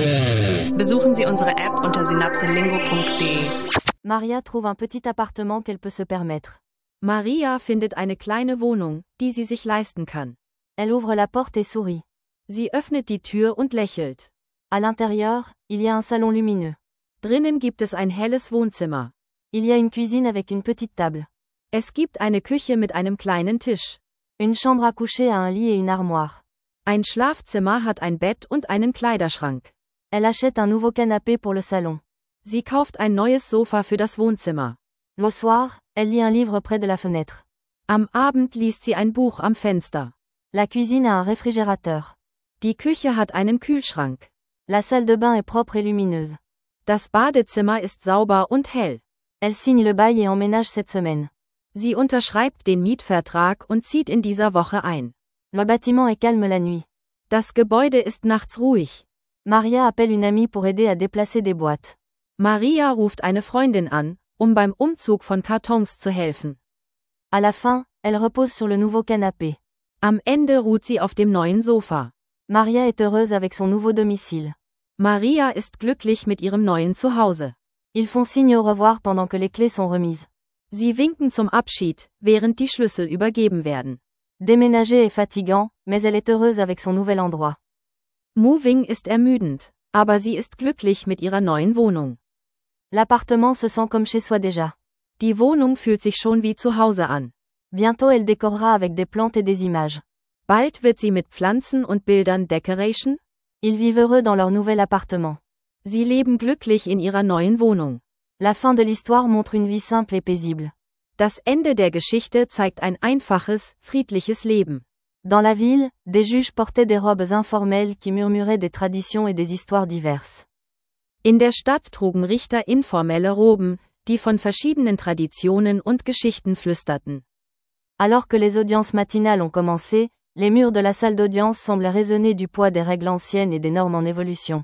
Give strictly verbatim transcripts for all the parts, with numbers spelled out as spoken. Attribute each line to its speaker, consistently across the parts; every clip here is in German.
Speaker 1: Besuchen Sie unsere App unter synapselingo punkt de.
Speaker 2: Maria trouve un petit appartement qu'elle peut se permettre.
Speaker 3: Maria findet eine kleine Wohnung, die sie sich leisten kann.
Speaker 2: Elle ouvre la porte et sourit.
Speaker 3: Sie öffnet die Tür und lächelt.
Speaker 2: À l'intérieur, il y a un salon lumineux.
Speaker 3: Drinnen gibt es ein helles Wohnzimmer.
Speaker 2: Il y a une cuisine avec une petite table.
Speaker 3: Es gibt eine Küche mit einem kleinen Tisch.
Speaker 2: Une chambre à coucher a un lit et une armoire.
Speaker 3: Ein Schlafzimmer hat ein Bett und einen Kleiderschrank.
Speaker 2: Elle achète un nouveau canapé pour le salon.
Speaker 3: Sie kauft ein neues Sofa für das Wohnzimmer.
Speaker 2: Le soir, elle lit un livre près de la fenêtre.
Speaker 3: Am Abend liest sie ein Buch am Fenster.
Speaker 2: La cuisine a un réfrigérateur.
Speaker 3: Die Küche hat einen Kühlschrank.
Speaker 2: La salle de bain est propre et lumineuse.
Speaker 3: Das Badezimmer ist sauber und hell.
Speaker 2: Elle signe le bail et emménage cette semaine.
Speaker 3: Sie unterschreibt den Mietvertrag und zieht in dieser Woche ein.
Speaker 2: Le bâtiment est calme la nuit.
Speaker 3: Das Gebäude ist nachts ruhig.
Speaker 2: Maria appelle une amie pour aider à déplacer des boîtes.
Speaker 3: Maria ruft eine Freundin an, um beim Umzug von Kartons zu helfen.
Speaker 2: À la fin, elle repose sur le nouveau canapé.
Speaker 3: Am Ende ruht sie auf dem neuen Sofa.
Speaker 2: Maria est heureuse avec son nouveau domicile.
Speaker 3: Maria ist glücklich mit ihrem neuen Zuhause.
Speaker 2: Ils font signe au revoir pendant que les clés sont remises.
Speaker 3: Sie winken zum Abschied, während die Schlüssel übergeben werden.
Speaker 2: Déménager est fatigant, mais elle est heureuse avec son nouvel endroit.
Speaker 3: Moving ist ermüdend, aber sie ist glücklich mit ihrer neuen Wohnung.
Speaker 2: L'appartement se sent comme chez soi déjà.
Speaker 3: Die Wohnung fühlt sich schon wie zu Hause an.
Speaker 2: Bientôt elle décorera avec des plantes et des images.
Speaker 3: Bald wird sie mit Pflanzen und Bildern decoration.
Speaker 2: Ils vivent heureux dans leur nouvel appartement.
Speaker 3: Sie leben glücklich in ihrer neuen Wohnung.
Speaker 2: La fin de l'histoire montre une vie simple et paisible.
Speaker 3: Das Ende der Geschichte zeigt ein einfaches, friedliches Leben.
Speaker 2: Dans la ville, des juges portaient des robes informelles qui murmuraient des traditions et des histoires diverses.
Speaker 3: In der Stadt trugen Richter informelle Roben, die von verschiedenen Traditionen und Geschichten flüsterten.
Speaker 2: Alors que les audiences matinales ont commencé, les murs de la salle d'audience semblent résonner du poids des règles anciennes et des normes en évolution.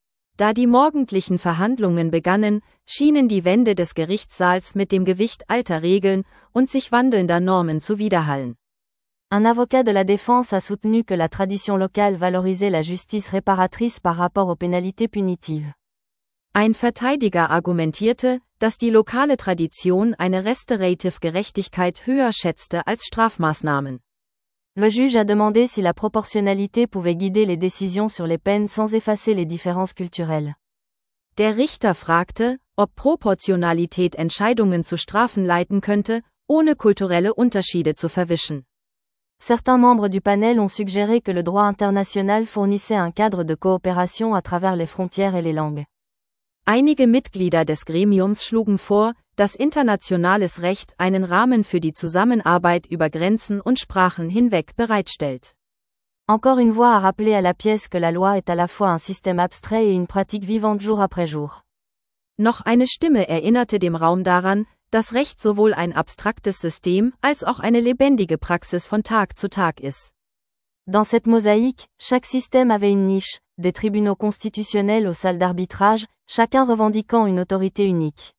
Speaker 3: Da die morgendlichen Verhandlungen begannen, schienen die Wände des Gerichtssaals mit dem Gewicht alter Regeln und sich wandelnder Normen zu widerhallen.
Speaker 2: Un avocat de la défense a soutenu que la tradition locale valorisait la justice réparatrice par rapport aux pénalités punitives.
Speaker 3: Ein Verteidiger argumentierte, dass die lokale Tradition eine restorative Gerechtigkeit höher schätzte als Strafmaßnahmen.
Speaker 2: Le juge a demandé si la proportionnalité pouvait guider les décisions sur les peines sans effacer les différences culturelles.
Speaker 3: Der Richter fragte, ob Proportionalität Entscheidungen zu Strafen leiten könnte, ohne kulturelle Unterschiede zu verwischen.
Speaker 2: Certains membres du panel ont suggéré que le droit international fournissait un cadre de coopération à travers les frontières et les langues.
Speaker 3: Einige Mitglieder des Gremiums schlugen vor, dass internationales Recht einen Rahmen für die Zusammenarbeit über Grenzen und Sprachen hinweg bereitstellt.
Speaker 2: Encore une voix a rappelé à la pièce que la loi est à la fois un système abstrait et une pratique vivante jour après jour.
Speaker 3: Noch eine Stimme erinnerte dem Raum daran, dass Recht sowohl ein abstraktes System als auch eine lebendige Praxis von Tag zu Tag ist.
Speaker 2: Dans cette mosaïque, chaque système avait une niche, des tribunaux constitutionnels aux salles d'arbitrage, chacun revendiquant une autorité unique.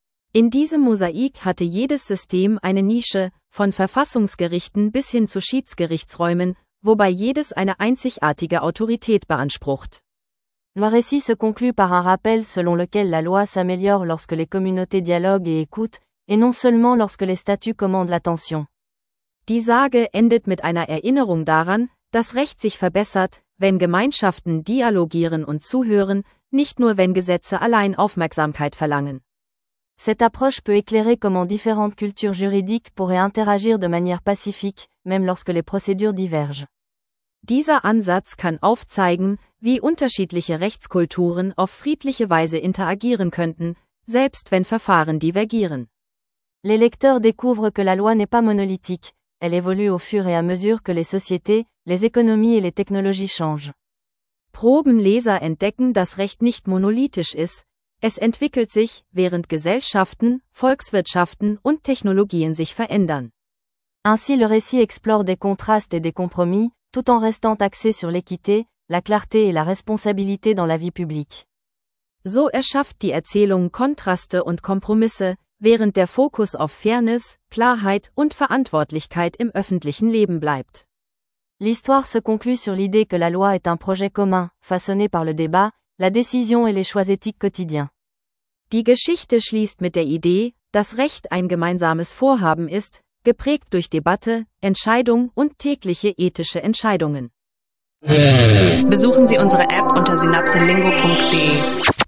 Speaker 3: In diesem Mosaik hatte jedes System eine Nische, von Verfassungsgerichten bis hin zu Schiedsgerichtsräumen, wobei jedes eine einzigartige Autorität beansprucht.
Speaker 2: Le récit se conclut par un rappel selon lequel la loi s'améliore lorsque les communautés dialoguent et écoutent, et non seulement lorsque les statuts commandent l'attention.
Speaker 3: Die Sage endet mit einer Erinnerung daran, dass Recht sich verbessert, wenn Gemeinschaften dialogieren und zuhören, nicht nur wenn Gesetze allein Aufmerksamkeit verlangen.
Speaker 2: Cette approche peut éclairer comment différentes cultures juridiques pourraient interagir de manière pacifique, même lorsque les procédures divergent.
Speaker 3: Dieser Ansatz kann aufzeigen, wie unterschiedliche Rechtskulturen auf friedliche Weise interagieren könnten, selbst wenn Verfahren divergieren.
Speaker 2: Les lecteurs découvrent que la loi n'est pas monolithique, elle évolue au fur et à mesure que les sociétés, les économies et les technologies changent.
Speaker 3: Probenleser entdecken, dass Recht nicht monolithisch ist, es entwickelt sich, während Gesellschaften, Volkswirtschaften und Technologien sich verändern.
Speaker 2: Ainsi le récit explore des contrastes et des compromis, tout en restant axé sur l'équité, la clarté et la responsabilité dans la vie publique.
Speaker 3: So erschafft die Erzählung Kontraste und Kompromisse, während der Fokus auf Fairness, Klarheit und Verantwortlichkeit im öffentlichen Leben bleibt.
Speaker 2: L'histoire se conclut sur l'idée que la loi est un projet commun, façonné par le débat, la décision et les choix éthiques quotidiens.
Speaker 3: Die Geschichte schließt mit der Idee, dass Recht ein gemeinsames Vorhaben ist, geprägt durch Debatte, Entscheidung und tägliche ethische Entscheidungen.
Speaker 1: Besuchen Sie unsere App unter synapselingo punkt de.